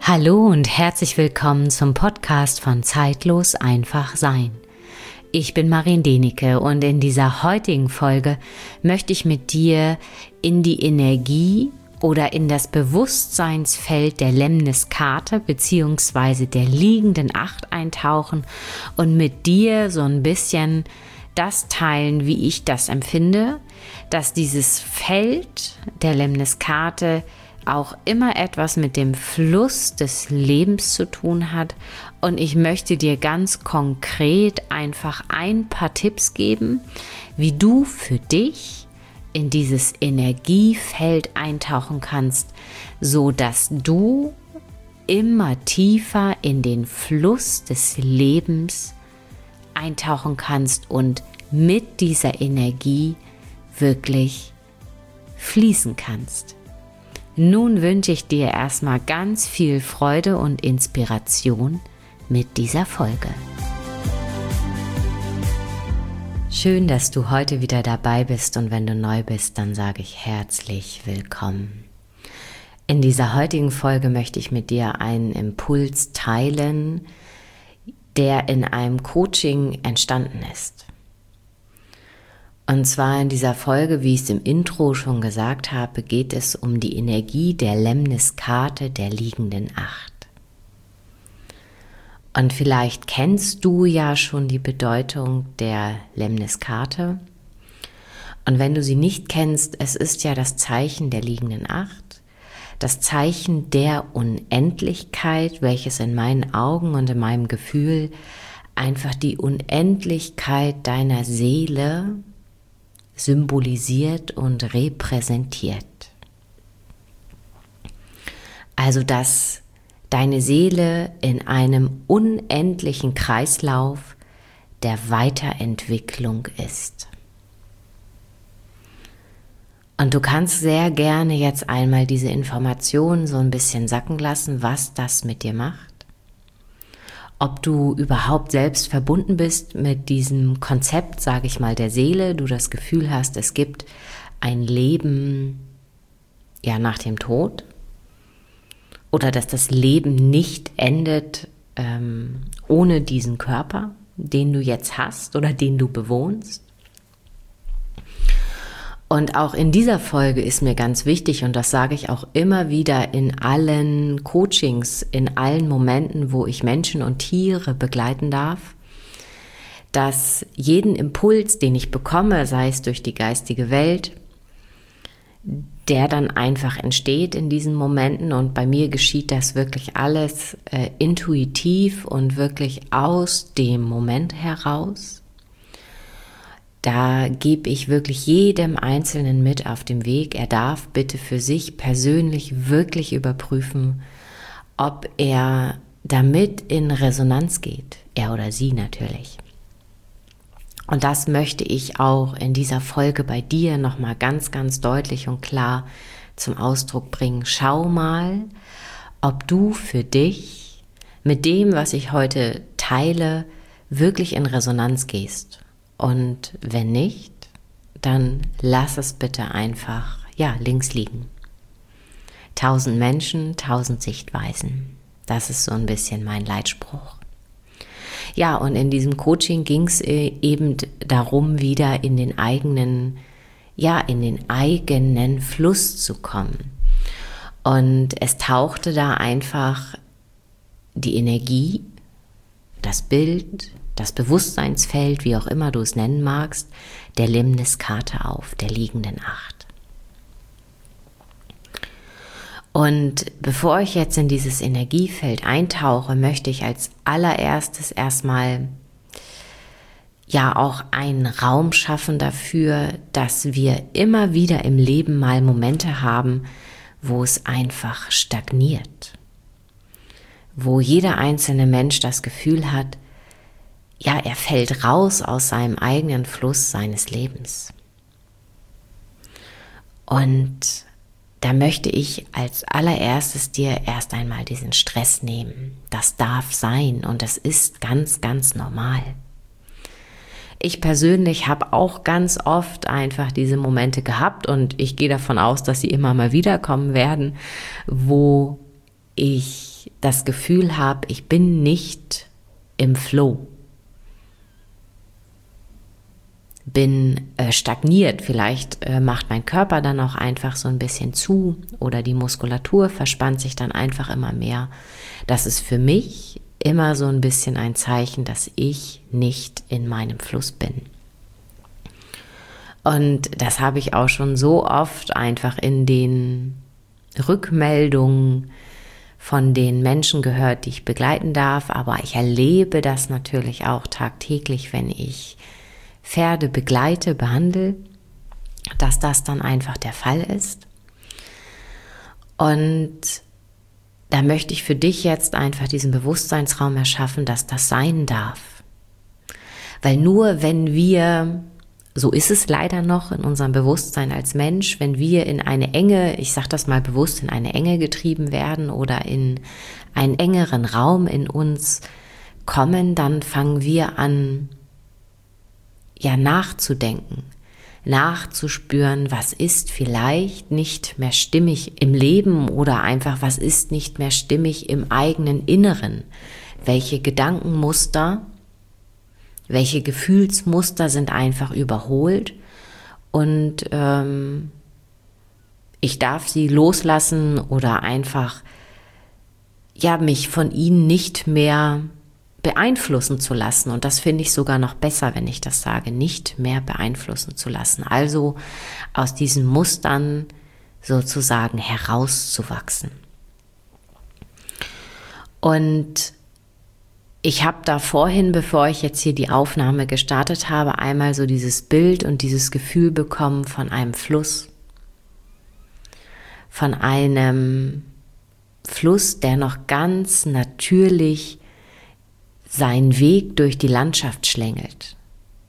Hallo und herzlich willkommen zum Podcast von Zeitlos einfach sein. Ich bin Marien Denike und in dieser heutigen Folge möchte ich mit dir in die Energie oder in das Bewusstseinsfeld der Lemniskate bzw. der liegenden Acht eintauchen und mit dir so ein bisschen das teilen, wie ich das empfinde, dass dieses Feld der Lemniskate auch immer etwas mit dem Fluss des Lebens zu tun hat. Und ich möchte dir ganz konkret einfach ein paar Tipps geben, wie du für dich in dieses Energiefeld eintauchen kannst, so dass du immer tiefer in den Fluss des Lebens eintauchen kannst und mit dieser Energie wirklich fließen kannst. Nun wünsche ich dir erstmal ganz viel Freude und Inspiration mit dieser Folge. Schön, dass du heute wieder dabei bist und wenn du neu bist, dann sage ich herzlich willkommen. In dieser heutigen Folge möchte ich mit dir einen Impuls teilen, der in einem Coaching entstanden ist. Und zwar in dieser Folge, wie ich es im Intro schon gesagt habe, geht es um die Energie der Lemniskate der liegenden Acht. Und vielleicht kennst du ja schon die Bedeutung der Lemniskate. Und wenn du sie nicht kennst, es ist ja das Zeichen der liegenden Acht, das Zeichen der Unendlichkeit, welches in meinen Augen und in meinem Gefühl einfach die Unendlichkeit deiner Seele symbolisiert und repräsentiert. Also, dass deine Seele in einem unendlichen Kreislauf der Weiterentwicklung ist. Und du kannst sehr gerne jetzt einmal diese Informationen so ein bisschen sacken lassen, was das mit dir macht. Ob du überhaupt selbst verbunden bist mit diesem Konzept, sage ich mal, der Seele, du das Gefühl hast, es gibt ein Leben nach dem Tod oder dass das Leben nicht endet ohne diesen Körper, den du jetzt hast oder den du bewohnst. Und auch in dieser Folge ist mir ganz wichtig, und das sage ich auch immer wieder in allen Coachings, in allen Momenten, wo ich Menschen und Tiere begleiten darf, dass jeden Impuls, den ich bekomme, sei es durch die geistige Welt, der dann einfach entsteht in diesen Momenten, und bei mir geschieht das wirklich alles intuitiv und wirklich aus dem Moment heraus. Da gebe ich wirklich jedem Einzelnen mit auf dem Weg. Er darf bitte für sich persönlich wirklich überprüfen, ob er damit in Resonanz geht. Er oder sie natürlich. Und das möchte ich auch in dieser Folge bei dir nochmal ganz, ganz deutlich und klar zum Ausdruck bringen. Schau mal, ob du für dich mit dem, was ich heute teile, wirklich in Resonanz gehst. Und wenn nicht, dann lass es bitte einfach, links liegen. 1000 Menschen, 1000 Sichtweisen. Das ist so ein bisschen mein Leitspruch. Ja, und in diesem Coaching ging es eben darum, wieder in den eigenen Fluss zu kommen. Und es tauchte da einfach die Energie, das Bild, das Bewusstseinsfeld, wie auch immer du es nennen magst, der Lemniskate auf, der liegenden Acht. Und bevor ich jetzt in dieses Energiefeld eintauche, möchte ich als allererstes erstmal auch einen Raum schaffen dafür, dass wir immer wieder im Leben mal Momente haben, wo es einfach stagniert. Wo jeder einzelne Mensch das Gefühl hat, er fällt raus aus seinem eigenen Fluss seines Lebens. Und da möchte ich als allererstes dir erst einmal diesen Stress nehmen. Das darf sein und das ist ganz, ganz normal. Ich persönlich habe auch ganz oft einfach diese Momente gehabt und ich gehe davon aus, dass sie immer mal wiederkommen werden, wo ich ich das Gefühl habe, ich bin nicht im Flow, bin stagniert, vielleicht macht mein Körper dann auch einfach so ein bisschen zu oder die Muskulatur verspannt sich dann einfach immer mehr. Das ist für mich immer so ein bisschen ein Zeichen, dass ich nicht in meinem Fluss bin. Und das habe ich auch schon so oft einfach in den Rückmeldungen von den Menschen gehört, die ich begleiten darf, aber ich erlebe das natürlich auch tagtäglich, wenn ich Pferde begleite, behandle, dass das dann einfach der Fall ist. Und da möchte ich für dich jetzt einfach diesen Bewusstseinsraum erschaffen, dass das sein darf. Weil nur wenn wir, so ist es leider noch in unserem Bewusstsein als Mensch, wenn wir in eine Enge, ich sage das mal bewusst, in eine Enge getrieben werden oder in einen engeren Raum in uns kommen, dann fangen wir an, ja, nachzudenken, nachzuspüren, was ist vielleicht nicht mehr stimmig im Leben oder einfach, was ist nicht mehr stimmig im eigenen Inneren, welche Gedankenmuster, welche Gefühlsmuster sind einfach überholt und ich darf sie loslassen oder einfach, ja, mich von ihnen nicht mehr beeinflussen zu lassen. Und das finde ich sogar noch besser, wenn ich das sage, nicht mehr beeinflussen zu lassen. Also aus diesen Mustern sozusagen herauszuwachsen. Und ich habe da vorhin, bevor ich jetzt hier die Aufnahme gestartet habe, einmal so dieses Bild und dieses Gefühl bekommen von einem Fluss. Von einem Fluss, der noch ganz natürlich seinen Weg durch die Landschaft schlängelt.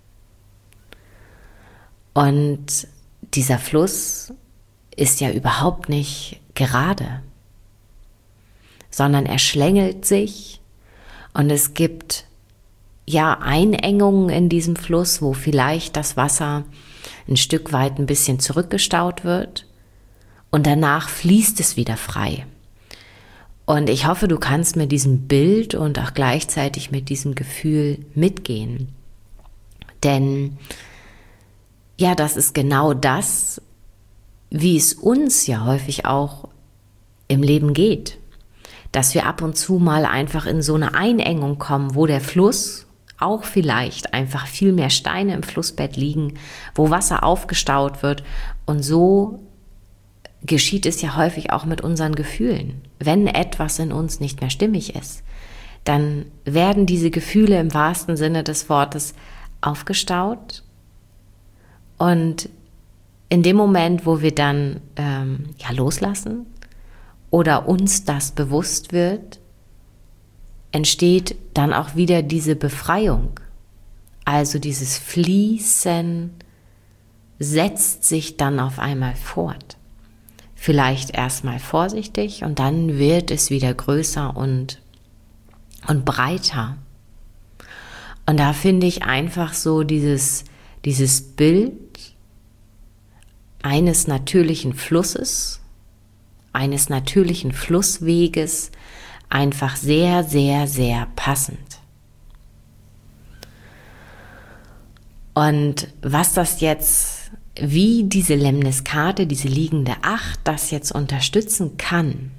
Und dieser Fluss ist ja überhaupt nicht gerade, sondern er schlängelt sich und es gibt ja Einengungen in diesem Fluss, wo vielleicht das Wasser ein Stück weit ein bisschen zurückgestaut wird und danach fließt es wieder frei. Und ich hoffe, du kannst mit diesem Bild und auch gleichzeitig mit diesem Gefühl mitgehen. Denn ja, das ist genau das, wie es uns ja häufig auch im Leben geht. Dass wir ab und zu mal einfach in so eine Einengung kommen, wo der Fluss auch vielleicht einfach viel mehr Steine im Flussbett liegen, wo Wasser aufgestaut wird und so geschieht es ja häufig auch mit unseren Gefühlen. Wenn etwas in uns nicht mehr stimmig ist, dann werden diese Gefühle im wahrsten Sinne des Wortes aufgestaut. Und in dem Moment, wo wir dann loslassen oder uns das bewusst wird, entsteht dann auch wieder diese Befreiung. Also dieses Fließen setzt sich dann auf einmal fort. Vielleicht erstmal vorsichtig und dann wird es wieder größer und breiter. Und da finde ich einfach so dieses Bild eines natürlichen Flusses, eines natürlichen Flussweges einfach sehr, sehr, sehr passend. Und was das jetzt, wie diese Lemniskate, diese liegende Acht, das jetzt unterstützen kann,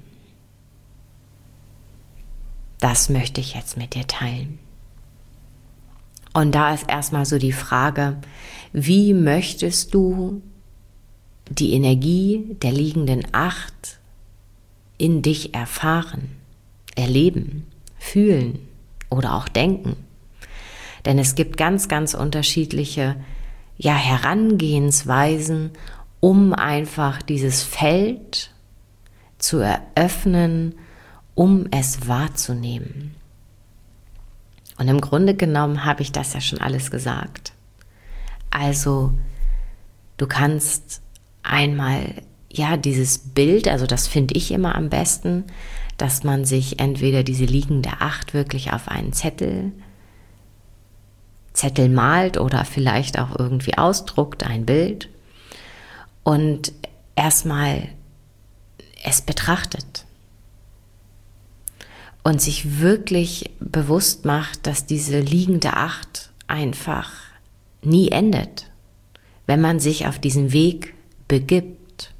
das möchte ich jetzt mit dir teilen. Und da ist erstmal so die Frage, wie möchtest du die Energie der liegenden Acht in dich erfahren, erleben, fühlen oder auch denken? Denn es gibt ganz, ganz unterschiedliche Herangehensweisen, um einfach dieses Feld zu eröffnen, um es wahrzunehmen. Und im Grunde genommen habe ich das ja schon alles gesagt. Also du kannst einmal dieses Bild, also das finde ich immer am besten, dass man sich entweder diese liegende Acht wirklich auf einen Zettel malt oder vielleicht auch irgendwie ausdruckt, ein Bild und erstmal es betrachtet. und sich wirklich bewusst macht, dass diese liegende Acht einfach nie endet, wenn man sich auf diesen Weg begibt.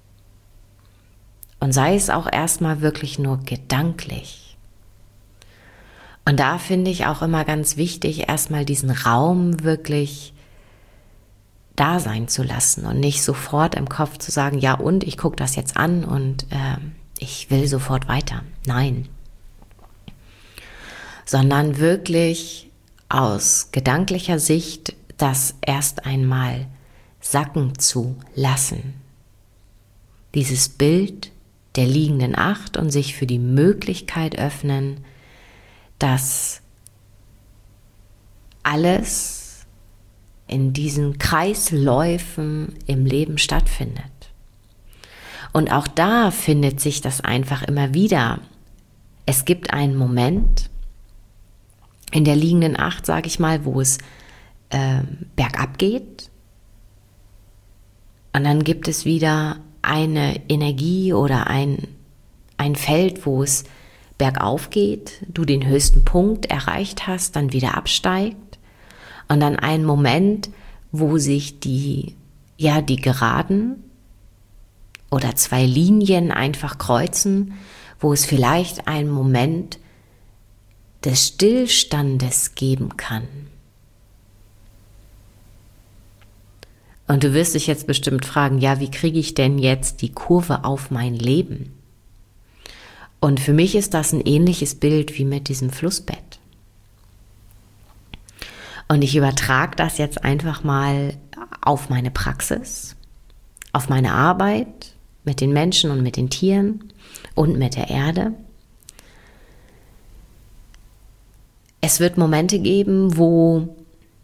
Und sei es auch erstmal wirklich nur gedanklich. Und da finde ich auch immer ganz wichtig, erstmal diesen Raum wirklich da sein zu lassen und nicht sofort im Kopf zu sagen, ja und, ich gucke das jetzt an und ich will sofort weiter. Nein. Sondern wirklich aus gedanklicher Sicht das erst einmal sacken zu lassen. Dieses Bild der liegenden Acht und sich für die Möglichkeit öffnen, dass alles in diesen Kreisläufen im Leben stattfindet. Und auch da findet sich das einfach immer wieder. Es gibt einen Moment in der liegenden Acht, sage ich mal, wo es bergab geht. Und dann gibt es wieder eine Energie oder ein Feld, wo es bergauf geht, du den höchsten Punkt erreicht hast, dann wieder absteigt. Und dann einen Moment, wo sich die Geraden oder zwei Linien einfach kreuzen, wo es vielleicht einen Moment des Stillstandes geben kann. Und du wirst dich jetzt bestimmt fragen, ja, wie kriege ich denn jetzt die Kurve auf mein Leben? Und für mich ist das ein ähnliches Bild wie mit diesem Flussbett. Und ich übertrage das jetzt einfach mal auf meine Praxis, auf meine Arbeit mit den Menschen und mit den Tieren und mit der Erde. Es wird Momente geben, wo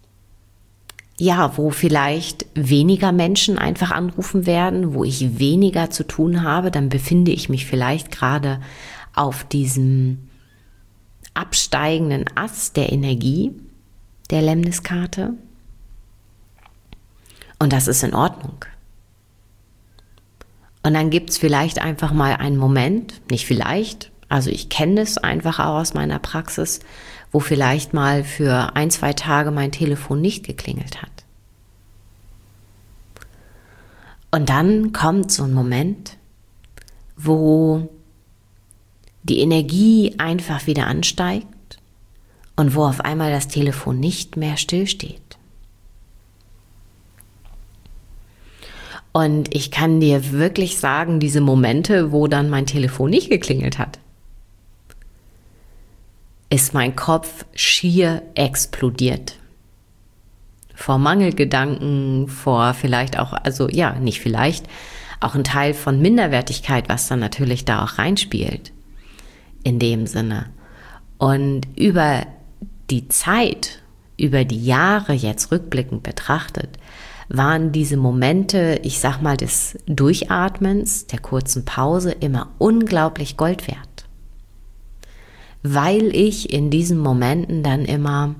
vielleicht weniger Menschen einfach anrufen werden, wo ich weniger zu tun habe, dann befinde ich mich vielleicht gerade auf diesem absteigenden Ast der Energie, der Lemniskarte. Und das ist in Ordnung. Und dann gibt es vielleicht einfach mal einen Moment, nicht vielleicht, also ich kenne es einfach auch aus meiner Praxis, wo vielleicht mal für 1-2 Tage mein Telefon nicht geklingelt hat. Und dann kommt so ein Moment, wo die Energie einfach wieder ansteigt und wo auf einmal das Telefon nicht mehr stillsteht. Und ich kann dir wirklich sagen, diese Momente, wo dann mein Telefon nicht geklingelt hat, ist mein Kopf schier explodiert. Vor Mangelgedanken, vor vielleicht auch, nicht vielleicht, auch ein Teil von Minderwertigkeit, was dann natürlich da auch reinspielt, in dem Sinne. Und über die Zeit, über die Jahre jetzt rückblickend betrachtet, waren diese Momente, ich sag mal, des Durchatmens, der kurzen Pause immer unglaublich Gold wert. Weil ich in diesen Momenten dann immer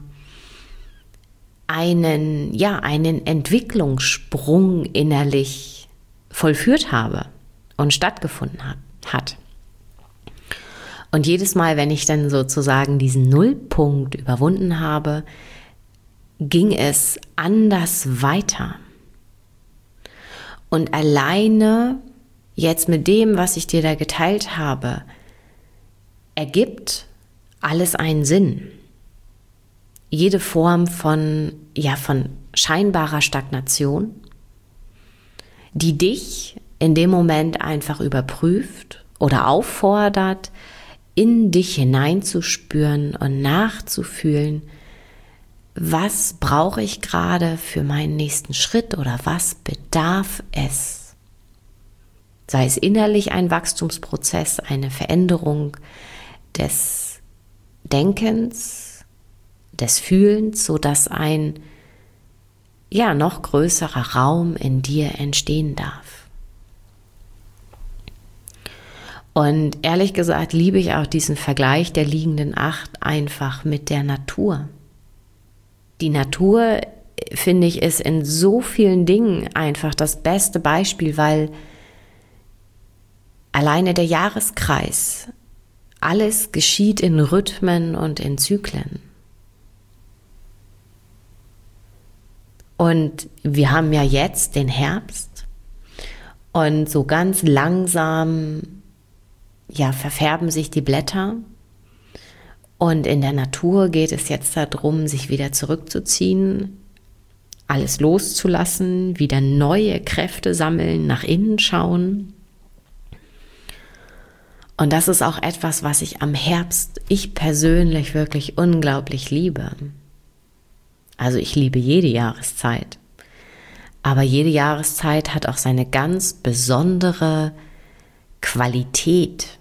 einen Entwicklungssprung innerlich vollführt habe und stattgefunden hat. Und jedes Mal, wenn ich dann sozusagen diesen Nullpunkt überwunden habe, ging es anders weiter. Und alleine jetzt mit dem, was ich dir da geteilt habe, ergibt alles einen Sinn. Jede Form von scheinbarer Stagnation, die dich in dem Moment einfach überprüft oder auffordert, in dich hineinzuspüren und nachzufühlen, was brauche ich gerade für meinen nächsten Schritt oder was bedarf es? Sei es innerlich ein Wachstumsprozess, eine Veränderung des Denkens, des Fühlens, sodass ein noch größerer Raum in dir entstehen darf. Und ehrlich gesagt liebe ich auch diesen Vergleich der liegenden Acht einfach mit der Natur. Die Natur, finde ich, ist in so vielen Dingen einfach das beste Beispiel, weil alleine der Jahreskreis alles geschieht in Rhythmen und in Zyklen. Und wir haben ja jetzt den Herbst und so ganz langsam verfärben sich die Blätter. Und in der Natur geht es jetzt darum, sich wieder zurückzuziehen, alles loszulassen, wieder neue Kräfte sammeln, nach innen schauen. Und das ist auch etwas, was ich am Herbst, ich persönlich wirklich unglaublich liebe. Also ich liebe jede Jahreszeit. Aber jede Jahreszeit hat auch seine ganz besondere Qualität.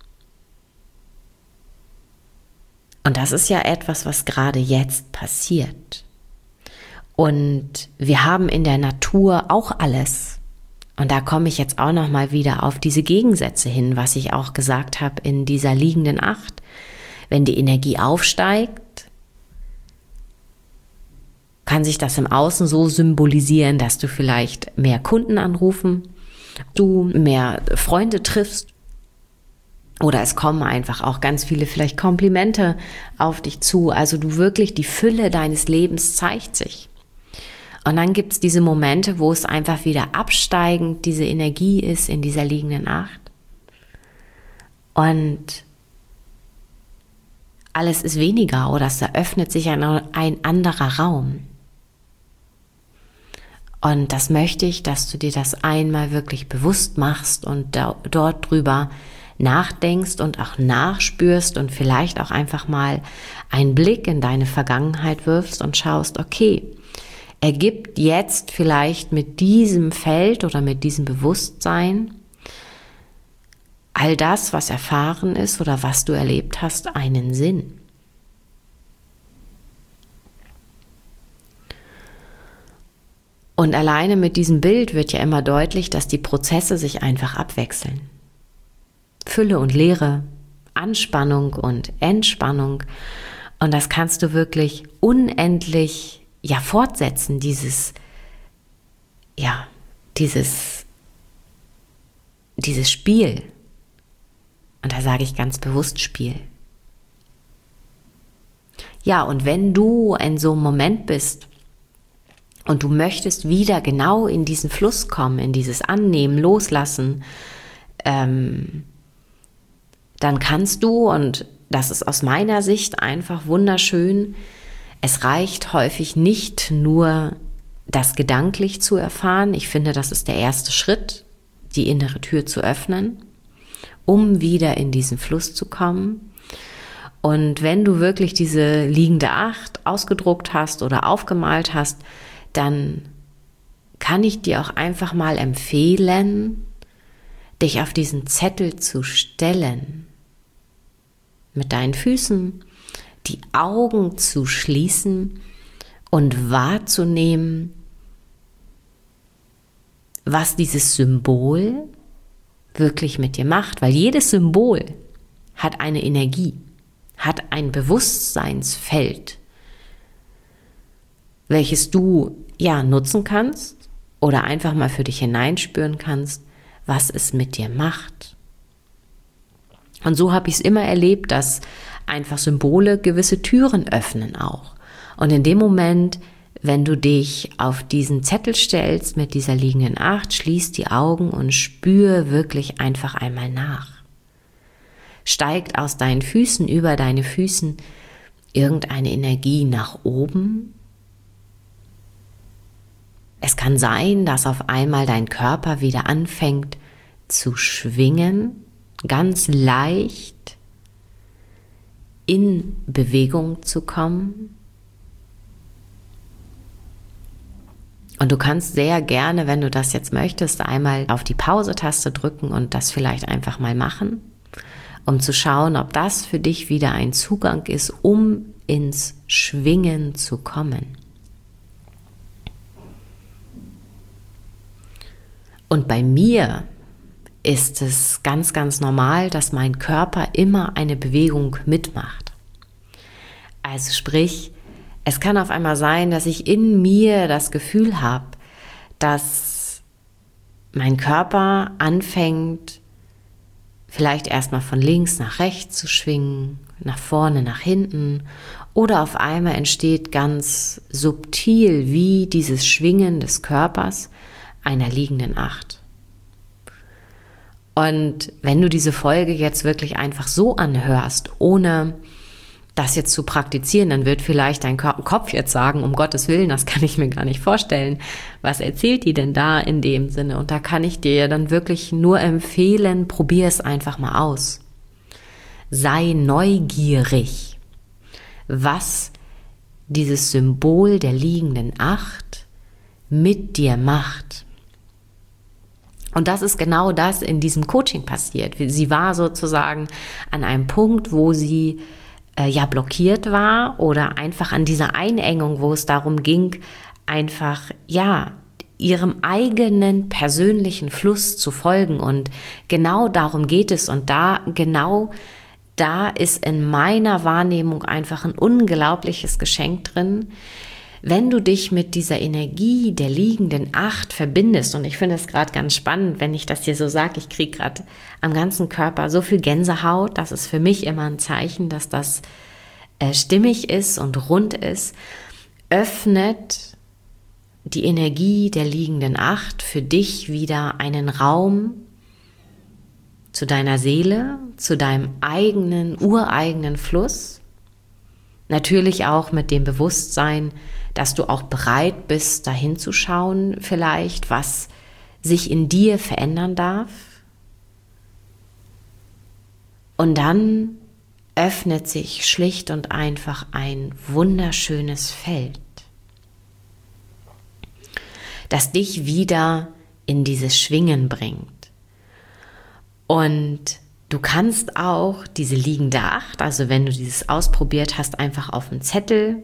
Und das ist ja etwas, was gerade jetzt passiert. Und wir haben in der Natur auch alles. Und da komme ich jetzt auch nochmal wieder auf diese Gegensätze hin, was ich auch gesagt habe in dieser liegenden Acht. Wenn die Energie aufsteigt, kann sich das im Außen so symbolisieren, dass du vielleicht mehr Kunden anrufen, du mehr Freunde triffst. Oder es kommen einfach auch ganz viele vielleicht Komplimente auf dich zu. Also du wirklich, die Fülle deines Lebens zeigt sich. Und dann gibt es diese Momente, wo es einfach wieder absteigend diese Energie ist in dieser liegenden Acht. Und alles ist weniger oder es eröffnet sich ein anderer Raum. Und das möchte ich, dass du dir das einmal wirklich bewusst machst und dort drüber nachdenkst und auch nachspürst und vielleicht auch einfach mal einen Blick in deine Vergangenheit wirfst und schaust, okay, ergibt jetzt vielleicht mit diesem Feld oder mit diesem Bewusstsein all das, was erfahren ist oder was du erlebt hast, einen Sinn? Und alleine mit diesem Bild wird ja immer deutlich, dass die Prozesse sich einfach abwechseln. Fülle und Leere, Anspannung und Entspannung. Und das kannst du wirklich unendlich fortsetzen, dieses Spiel. Und da sage ich ganz bewusst Spiel. Ja, und wenn du in so einem Moment bist und du möchtest wieder genau in diesen Fluss kommen, in dieses Annehmen, Loslassen, dann kannst du, und das ist aus meiner Sicht einfach wunderschön, es reicht häufig nicht nur, das gedanklich zu erfahren. Ich finde, das ist der erste Schritt, die innere Tür zu öffnen, um wieder in diesen Fluss zu kommen. Und wenn du wirklich diese liegende Acht ausgedruckt hast oder aufgemalt hast, dann kann ich dir auch einfach mal empfehlen, dich auf diesen Zettel zu stellen, mit deinen Füßen, die Augen zu schließen und wahrzunehmen, was dieses Symbol wirklich mit dir macht, weil jedes Symbol hat eine Energie, hat ein Bewusstseinsfeld, welches du nutzen kannst oder einfach mal für dich hineinspüren kannst, was es mit dir macht. Und so habe ich es immer erlebt, dass einfach Symbole gewisse Türen öffnen auch. Und in dem Moment, wenn du dich auf diesen Zettel stellst mit dieser liegenden Acht, schließ die Augen und spür wirklich einfach einmal nach. Steigt aus deinen Füßen, über deine Füßen irgendeine Energie nach oben? Es kann sein, dass auf einmal dein Körper wieder anfängt zu schwingen, ganz leicht in Bewegung zu kommen. Und du kannst sehr gerne, wenn du das jetzt möchtest, einmal auf die Pause-Taste drücken und das vielleicht einfach mal machen, um zu schauen, ob das für dich wieder ein Zugang ist, um ins Schwingen zu kommen. Und bei mir ist es ganz, ganz normal, dass mein Körper immer eine Bewegung mitmacht. Also sprich, es kann auf einmal sein, dass ich in mir das Gefühl habe, dass mein Körper anfängt, vielleicht erstmal von links nach rechts zu schwingen, nach vorne, nach hinten, oder auf einmal entsteht ganz subtil wie dieses Schwingen des Körpers einer liegenden Acht. Und wenn du diese Folge jetzt wirklich einfach so anhörst, ohne das jetzt zu praktizieren, dann wird vielleicht dein Kopf jetzt sagen, um Gottes Willen, das kann ich mir gar nicht vorstellen. Was erzählt die denn da in dem Sinne? Und da kann ich dir dann wirklich nur empfehlen, probier es einfach mal aus. Sei neugierig, was dieses Symbol der liegenden Acht mit dir macht. Und das ist genau das in diesem Coaching passiert. Sie war sozusagen an einem Punkt, wo sie blockiert war oder einfach an dieser Einengung, wo es darum ging, einfach, ihrem eigenen persönlichen Fluss zu folgen. Und genau darum geht es. Und da ist in meiner Wahrnehmung einfach ein unglaubliches Geschenk drin, wenn du dich mit dieser Energie der liegenden Acht verbindest. Und ich finde es gerade ganz spannend, wenn ich das hier so sage, ich kriege gerade am ganzen Körper so viel Gänsehaut. Das ist für mich immer ein Zeichen, dass das stimmig ist und rund ist. Öffnet die Energie der liegenden Acht für dich wieder einen Raum zu deiner Seele, zu deinem ureigenen Fluss. Natürlich auch mit dem Bewusstsein, dass du auch bereit bist, dahin zu schauen, vielleicht, was sich in dir verändern darf. Und dann öffnet sich schlicht und einfach ein wunderschönes Feld, das dich wieder in dieses Schwingen bringt. Und du kannst auch diese liegende Acht, also wenn du dieses ausprobiert hast, einfach auf einen Zettel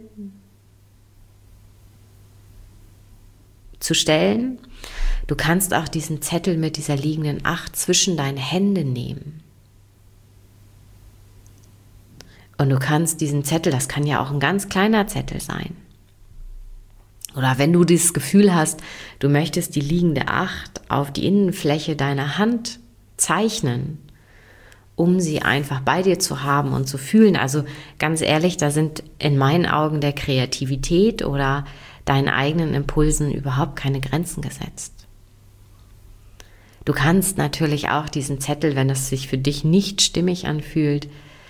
zu stellen. Du kannst auch diesen Zettel mit dieser liegenden Acht zwischen deine Hände nehmen. Und du kannst diesen Zettel, das kann ja auch ein ganz kleiner Zettel sein. Oder wenn du dieses Gefühl hast, du möchtest die liegende Acht auf die Innenfläche deiner Hand zeichnen, um sie einfach bei dir zu haben und zu fühlen. Also ganz ehrlich, da sind in meinen Augen der Kreativität oder deinen eigenen Impulsen überhaupt keine Grenzen gesetzt. Du kannst natürlich auch diesen Zettel, wenn es sich für dich nicht stimmig anfühlt,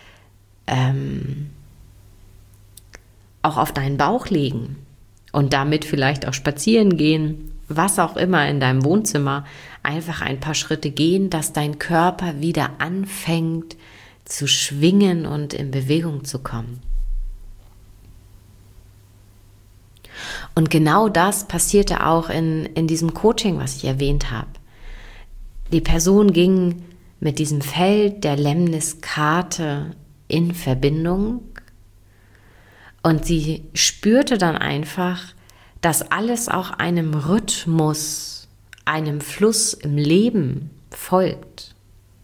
auch auf deinen Bauch legen und damit vielleicht auch spazieren gehen, was auch immer in deinem Wohnzimmer, einfach ein paar Schritte gehen, dass dein Körper wieder anfängt zu schwingen und in Bewegung zu kommen. Und genau das passierte auch in diesem Coaching, was ich erwähnt habe. Die Person ging mit diesem Feld der Lemniskate in Verbindung und sie spürte dann einfach, dass alles auch einem Rhythmus, einem Fluss im Leben folgt.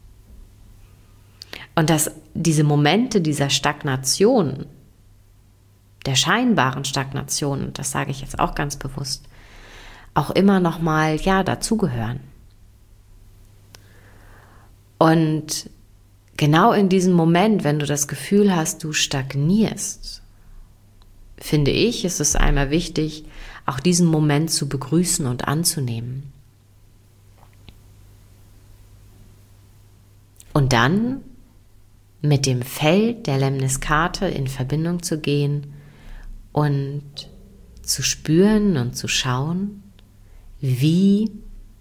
Und dass diese Momente dieser Stagnation, der scheinbaren Stagnation, und das sage ich jetzt auch ganz bewusst, auch immer noch mal dazugehören. Und genau in diesem Moment, wenn du das Gefühl hast, du stagnierst, finde ich, ist es einmal wichtig, auch diesen Moment zu begrüßen und anzunehmen. Und dann mit dem Feld der Lemniskate in Verbindung zu gehen und zu spüren und zu schauen, wie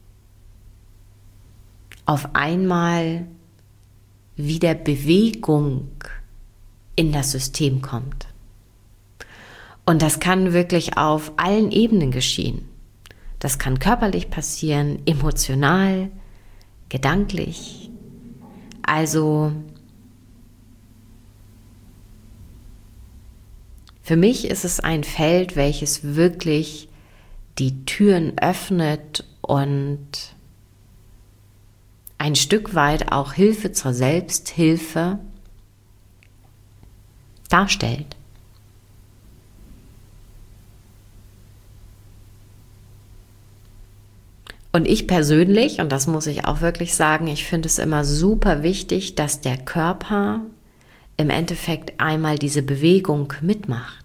auf einmal wieder Bewegung in das System kommt. Und das kann wirklich auf allen Ebenen geschehen. Das kann körperlich passieren, emotional, gedanklich. Also für mich ist es ein Feld, welches wirklich die Türen öffnet und ein Stück weit auch Hilfe zur Selbsthilfe darstellt. Und ich persönlich, und das muss ich auch wirklich sagen, ich finde es immer super wichtig, dass der Körper im Endeffekt einmal diese Bewegung mitmacht.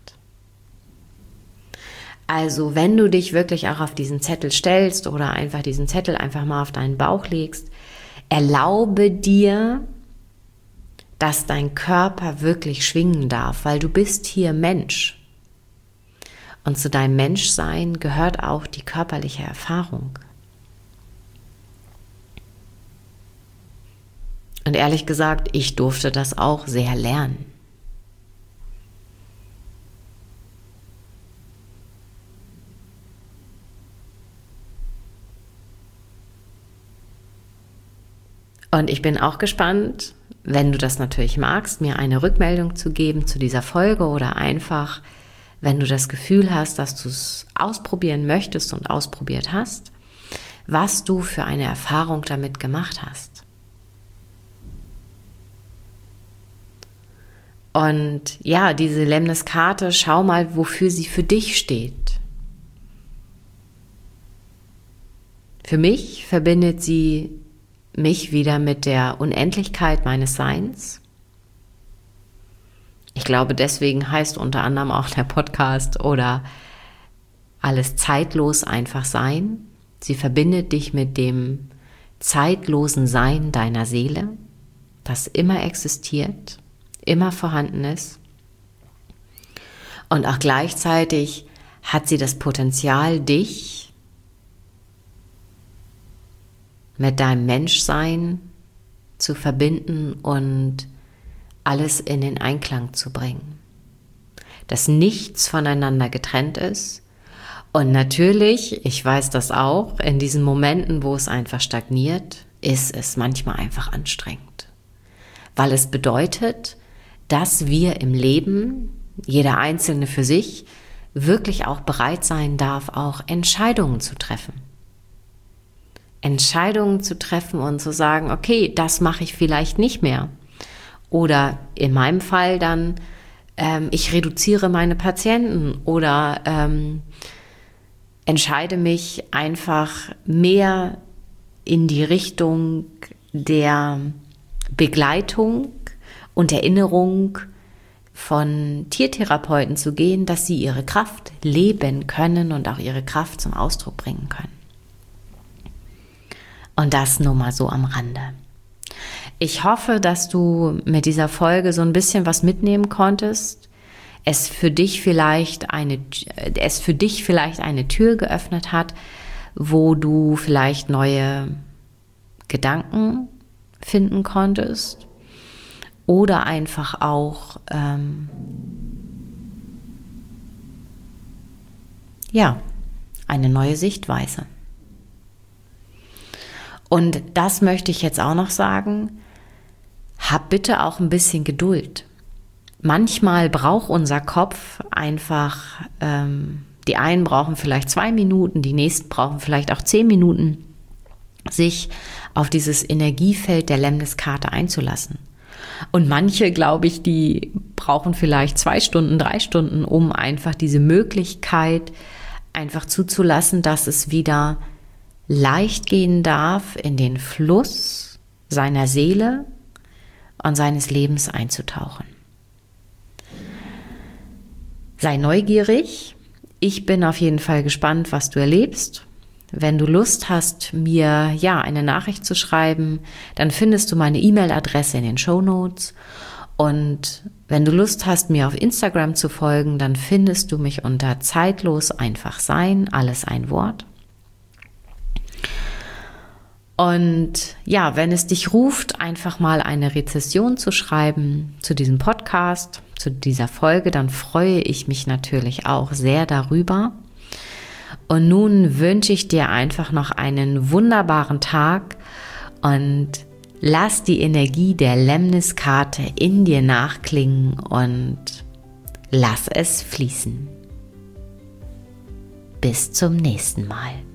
Also wenn du dich wirklich auch auf diesen Zettel stellst oder einfach diesen Zettel einfach mal auf deinen Bauch legst, erlaube dir, dass dein Körper wirklich schwingen darf, weil du bist hier Mensch. Und zu deinem Menschsein gehört auch die körperliche Erfahrung. Und ehrlich gesagt, ich durfte das auch sehr lernen. Und ich bin auch gespannt, wenn du das natürlich magst, mir eine Rückmeldung zu geben zu dieser Folge oder einfach, wenn du das Gefühl hast, dass du es ausprobieren möchtest und ausprobiert hast, was du für eine Erfahrung damit gemacht hast. Und ja, diese Lemniskate, schau mal, wofür sie für dich steht. Für mich verbindet sie mich wieder mit der Unendlichkeit meines Seins. Ich glaube, deswegen heißt unter anderem auch der Podcast oder alles zeitlos einfach sein. Sie verbindet dich mit dem zeitlosen Sein deiner Seele, das immer existiert, immer vorhanden ist. Und auch gleichzeitig hat sie das Potenzial, dich mit deinem Menschsein zu verbinden und alles in den Einklang zu bringen. Dass nichts voneinander getrennt ist. Und natürlich, ich weiß das auch, in diesen Momenten, wo es einfach stagniert, ist es manchmal einfach anstrengend. Weil es bedeutet, dass wir im Leben, jeder Einzelne für sich, wirklich auch bereit sein darf, auch Entscheidungen zu treffen. Entscheidungen zu treffen und zu sagen, okay, das mache ich vielleicht nicht mehr. Oder in meinem Fall dann, ich reduziere meine Patienten oder entscheide mich einfach mehr in die Richtung der Begleitung und Erinnerung von Tiertherapeuten zu gehen, dass sie ihre Kraft leben können und auch ihre Kraft zum Ausdruck bringen können. Und das nur mal so am Rande. Ich hoffe, dass du mit dieser Folge so ein bisschen was mitnehmen konntest, es für dich vielleicht eine Tür geöffnet hat, wo du vielleicht neue Gedanken finden konntest oder einfach auch eine neue Sichtweise. Und das möchte ich jetzt auch noch sagen, hab bitte auch ein bisschen Geduld. Manchmal braucht unser Kopf einfach, die einen brauchen vielleicht 2 Minuten, die nächsten brauchen vielleicht auch 10 Minuten, sich auf dieses Energiefeld der Lemniskate einzulassen. Und manche, glaube ich, die brauchen vielleicht 2 Stunden, 3 Stunden, um einfach diese Möglichkeit einfach zuzulassen, dass es wieder leicht gehen darf, in den Fluss seiner Seele und seines Lebens einzutauchen. Sei neugierig. Ich bin auf jeden Fall gespannt, was du erlebst. Wenn du Lust hast, mir eine Nachricht zu schreiben, dann findest du meine E-Mail-Adresse in den Shownotes. Und wenn du Lust hast, mir auf Instagram zu folgen, dann findest du mich unter zeitlos einfach sein, alles ein Wort. Und wenn es dich ruft, einfach mal eine Rezension zu schreiben zu diesem Podcast, zu dieser Folge, dann freue ich mich natürlich auch sehr darüber. Und nun wünsche ich dir einfach noch einen wunderbaren Tag und lass die Energie der Lemniskate in dir nachklingen und lass es fließen. Bis zum nächsten Mal.